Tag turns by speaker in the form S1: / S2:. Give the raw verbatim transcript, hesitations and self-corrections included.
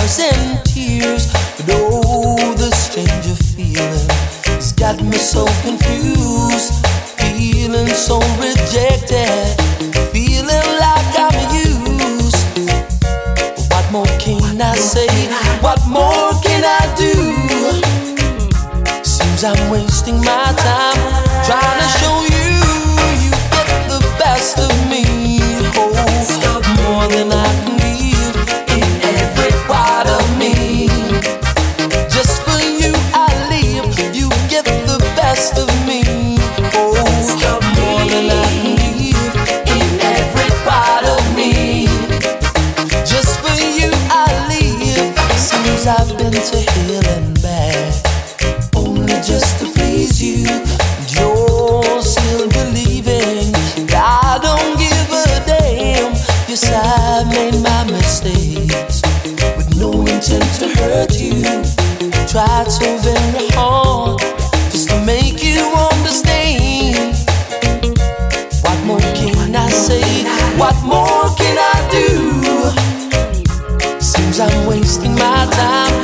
S1: scars and tears. But oh, the stranger feeling has got me so confused, feeling so rejected, feeling like I'm used. What more can I say? What more can I do? Seems I'm wasting my time trying to show you you get the best of me. Oh, more than I can give in every part of me. Just for you I live. You get the best of me. Oh, more than I can give in every part of me. Just for you I live. Seems I've been to hell and back just to please you, and you're still believing I don't give a damn. Yes, I've made my mistakes with no intent to hurt you. Tried so very hard just to make you understand. What more can I say? What more can I do? Seems I'm wasting my time